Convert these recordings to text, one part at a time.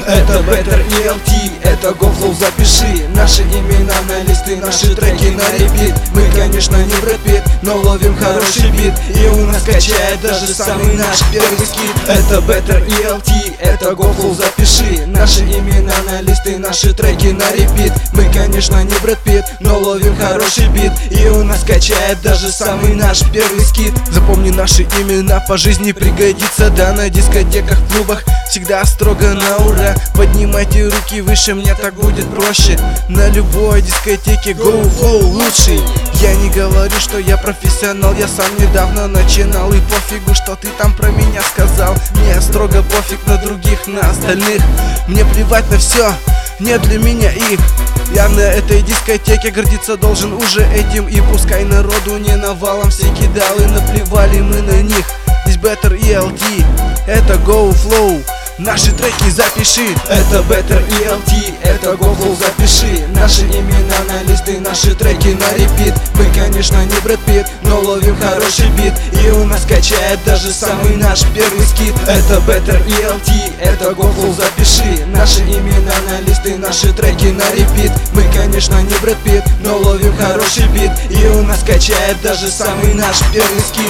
Это Better ELT, это GoFlow, запиши наши имена на листы, наши треки на репит. Мы, конечно, не Брэд Питт, но ловим хороший бит, и у нас качает даже самый наш первый скит. Это Better ELT, это GoFlow, запиши наши имена на листы, наши треки на репит. Мы, конечно, не Брэд Питт, но ловим хороший бит, и у нас качает даже самый наш первый скит. Запомни наши имена, по жизни пригодится, да, на дискотеках, в клубах всегда строго на ура. Поднимайте руки выше, мне так будет проще. На любой дискотеке GoFlow лучший. Я не говорю, что я профессионал, я сам недавно начинал, и пофигу, что ты там про меня сказал. Мне строго пофиг на других, на остальных. Мне плевать на все, нет для меня их. Я на этой дискотеке гордиться должен уже этим. И пускай народу не навалом все кидалы, наплевали мы на них. Здесь Better ELT, это GoFlow, наши треки запиши. Это Better ELT, это GoFlow, запиши наши имена на листы, наши треки на репит. Мы, конечно, не Брэд Питт, но ловим хороший бит, и у нас качает даже самый наш первый скит. Это Better ELT, это GoFlow, запиши наши имена на листы, наши треки на репит. Мы, конечно, не Брэд Питт, но ловим хороший бит, и у нас качает даже самый наш первый скит.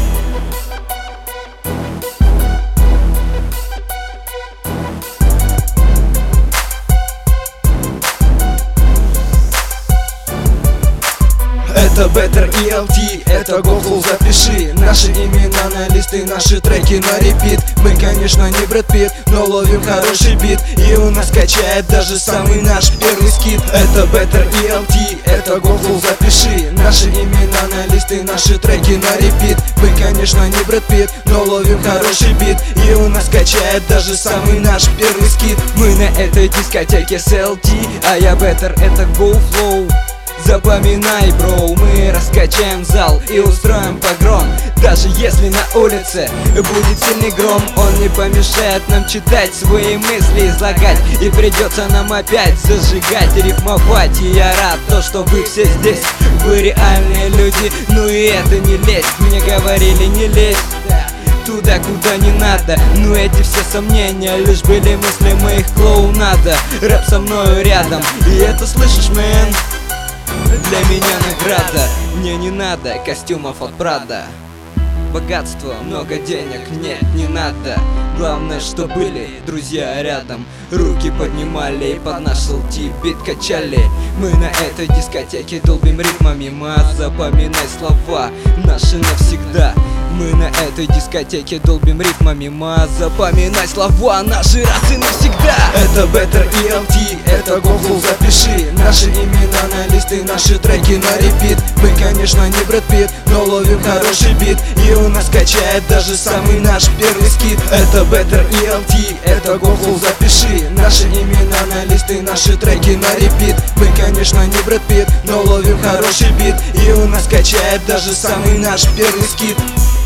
Это Better ELT, это GoFlow, запиши наши имена на листы, наши треки на репит. Мы, конечно, не Брэд Питт, но ловим хороший бит, и у нас качает даже самый наш первый скит. Это Better ELT, это GoFlow, запиши наши имена на листы, наши треки на репит. Мы, конечно, не Брэд Питт, но ловим хороший бит, и у нас качает даже самый наш первый скит. Мы на этой дискотеке с LT, а я Better, это GoFlow. Запоминай, бро, мы раскачаем зал и устроим погром. Даже если на улице будет сильный гром, он не помешает нам читать свои мысли, излагать. И придется нам опять зажигать, рифмовать. И я рад, то, что вы все здесь, вы реальные люди. Ну и это не лезть, мне говорили не лезть туда, куда не надо. Но эти все сомнения лишь были мысли моих клоунада. Рэп со мною рядом, и это слышишь, мэн? Для меня награда, мне не надо костюмов от Прада. Богатство, много денег, нет, не надо. Главное, что были друзья рядом, руки поднимали и под наш LT бит качали. Мы на этой дискотеке долбим ритмами, запоминай слова наши навсегда. Мы на этой дискотеке долбим ритмами, запоминай слова наши раз и навсегда. Это Better ELT, это GoFlow, запиши наши имена на листы, наши треки на репит. Мы, конечно, не Брэд Питт, но ловим хороший бит, и у нас качает даже самый наш первый скит. Это Better ELT, это GoFlow, запиши наши имена на листы, наши треки на репит. Мы, конечно, не Брэд Питт, но ловим хороший бит, и у нас качает даже самый наш первый скит.